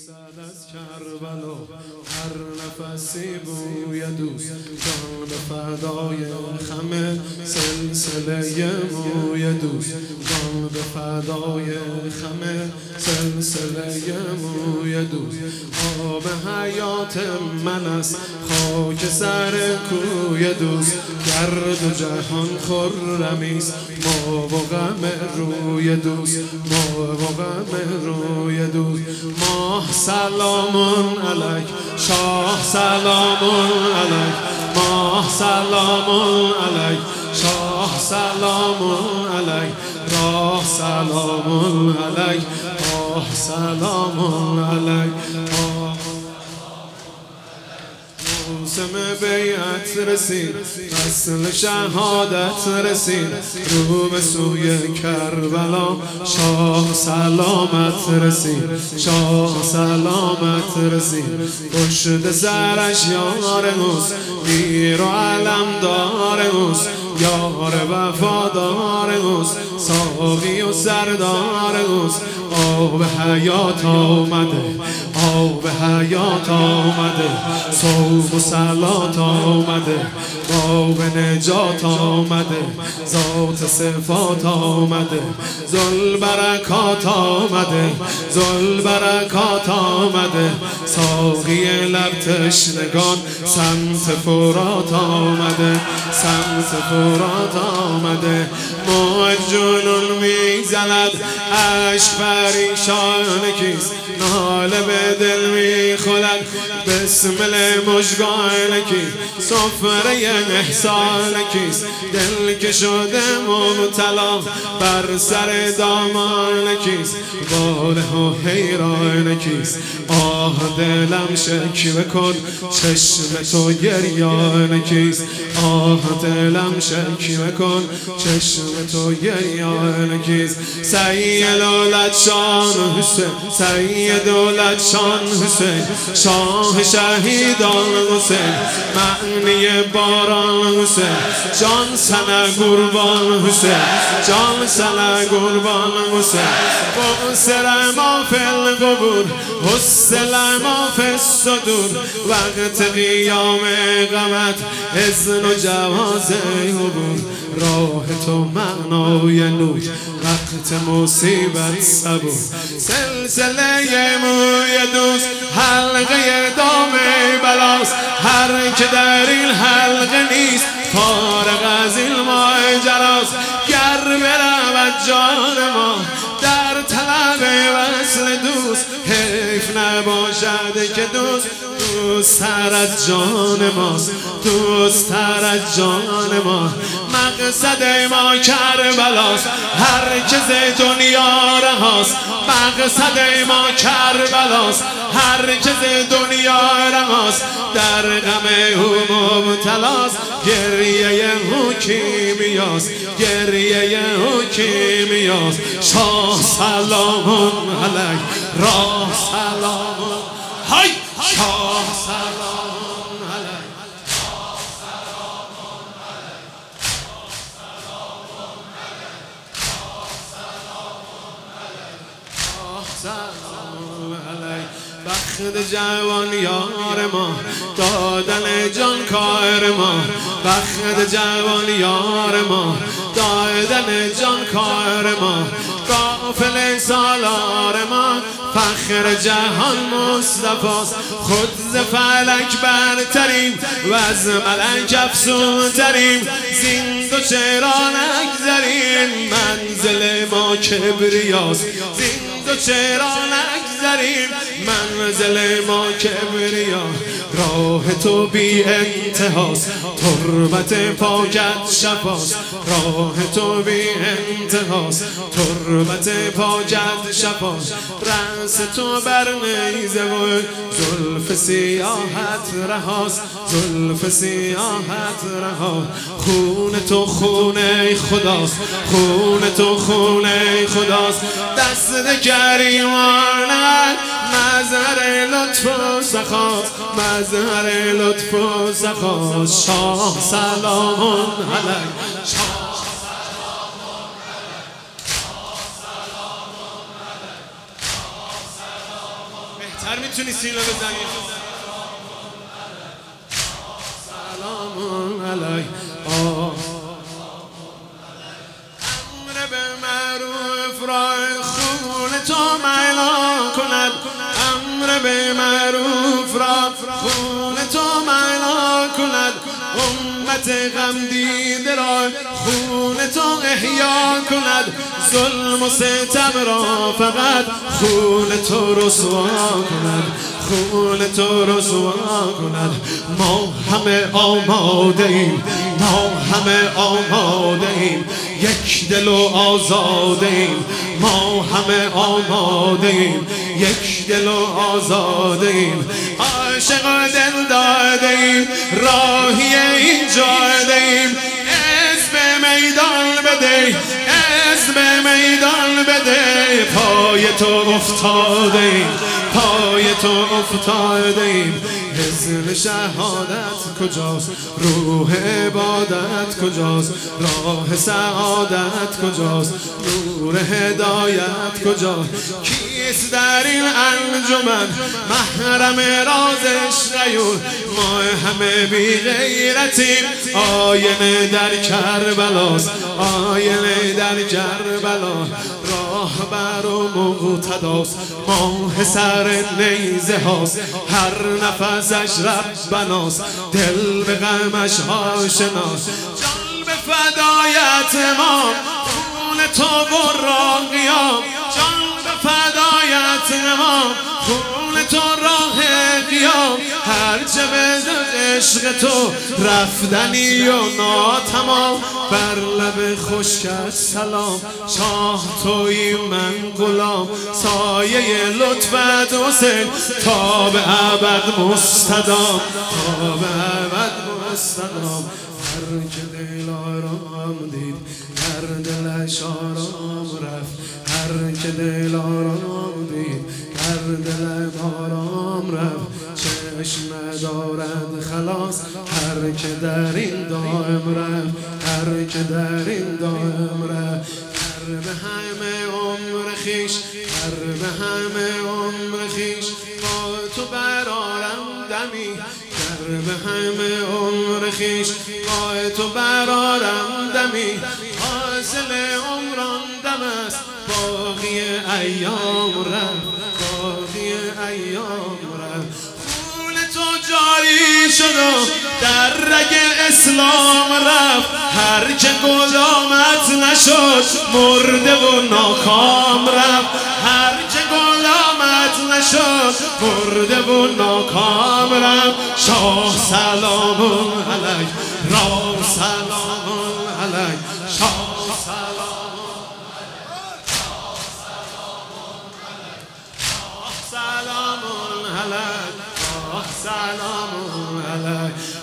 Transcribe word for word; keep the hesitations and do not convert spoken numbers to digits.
میرسد از کربلا هر نفسی بوی دوست، جان فدای خم سلسله موی دوست، جان فدای خم سلسله موی دوست. آب حیات من است خاک سر کوی دوست، گرد و جهان خرمیست ما و غم روی دوست، ما و غم روی دوست. ماه سلامون علیک، شاه سلامون علیک، ماه سلامون علیک، شاه سلامون علیک، راه سلامون علیک، آه سلامون علیک. موسم بیعت رسید، فصل شهادت رسید، رو به سوی کربلا شاه سلامت رسید، شاه سلامت رسید. پشت سرش یار اوست، میر و علمدار اوست، یار وفادار اوست، ساقی و سردار اوست. آب حیات آمده، آب حیات آمده، صوب و صلات آمده، باب نجات آمده، ذات صفات آمده، ذل برکات آمده، ذل برکات آمده. ساقی لب تشنگان سمت فرات آمده، سمت فرات آمده. موج جنون میزند عشق پریشان کیست، ناله به دل میخورد بسمل مژگان کیست، سفره احسان کیست، دل که شده مبتلا بر سر دامان کیست، واله و حیران کیست. آه دلم شکوه کن چشم تو گریان کیست، آه دلم شکوه کن چشم تو گریان کیست. سعی دولت شان حسین، سعی دولت شان حسین، شاه شهیدان حسین، معنی باران حسین، جان سنه قربان حسین، جان سنه قربان حسین. بسر ما فی القبور، حسل ما فی الصدور، وقت قیام غمت اذن و جواز عبور. راه تو معنای نور، وقت مصیبت صبور. سلسله موی دوست حلقه دام بلاست، هر که در این حلقه نیست فارغ از این ماجراست. گر برود جان ما در طلب وصل دوست، حیف نباشد که دوست دوست تر از جان ماست، دوست تر از جان ما. مقصد ما کربلاست، هر که ز دنیا رهاست، مقصد ما کربلاست، هر که ز دنیا رهاست، در غم او مبتلاست. گریه او کیمیاست، گریه او کیمیاست. شاه سلامون علیک، راه سلامون، های شاه سلامون علیک، شاه سلامون علیک، شاه سلامون علیک، شاه سلامون علیک. بخت جوان یار ما، دادن جان کار ما، بخت جوان یار ما، دادن جان کار ما. قافل سالار ما فخر جهان مصطفاست، خود ز فلک برتریم و از ملک افزون تریم. زین دو چرا نگذریم، منزل ما کبریاست، زین دو چرا نگذریم، منزل ما کبریا. راه تو بی انتهاست، تربت پاکت شفاست، راه تو بی انتهاست، تربت پاکت شفاست. رأس تو بر نیزه و زلف سیاحت رهاست، زلف سیاحت رها. خون تو خونه خداست، خون تو خونه خداست. دست کریمانت مظهر لطف و سخاست، مظهر لطف و سخاست. شاه سلامون علیک، شاه سلامون علیک، شاه سلامون علیک، شاه سلامون بهتر میتونی سینو بزنی. سلام علیک امر به معروف را خون تو میلا کند، امر به معروف را خون تو میلا کند، امت غم دیده را خون تو احیا کند، ظلم و ستم را فقط خون تو رسوا کند، خون تو رسوا کند. ما همه آماده ایم، ما همه آماده ایم، یک دل و آزاده ایم، ما همه آماده ایم، یک دل و آزاده ایم، عاشق و دل داده ایم، راهی این جاده ایم. اسم میدان بده، اسم میدان بده، پای تو افتاده ایم، پای تو افتاده ایم. حزن شهادت کجاست، روح عبادت کجاست، راه سعادت کجاست، نور هدایت کجاست. کیست در این انجمن محرم رازش غیور؟ ما همه بی غیرتیم، آینه در کربلاست، آینه در کربلا، راهبر و مقتداست، ماه سر نیزه هاست، هر نفسش ربناست، دل به غمش آشناست. جان به فدایت ما، خون تو و راه قیام، جان به فدایت ما، خون تو راه قیام. هرچه به عشق تو رفتنی و ناتمام، بر لب خشکت سلام، شاه تویی من غلام، سایه لطفت حسین تا به ابد مستدام، تا به ابد مستدام. هر که دل آرام دید در دلش آرام رفت، هر که دل آرام دید در دلم آرام رفت. چشم ندارد خلاص هر که در این دائم رفت، هر که در این دائم رفت. هر به همه عمر خیش، هر به همه عمر خیش، با تو برارم دمی، هر به همه عمر خیش، با تو برارم دمی. حاصل عمران دم است، باقی ایام رفت، باقی ایام رفت. جاری شد و در رگ اسلام رفت، هر که غلامت نشد مرده و ناکام رفت، هر که غلامت نشد مرده و ناکام رفت. شاه سلام علیک، رام سلام علیک، شاه سلام علیک، شاه سلام علیک، سلام علیک.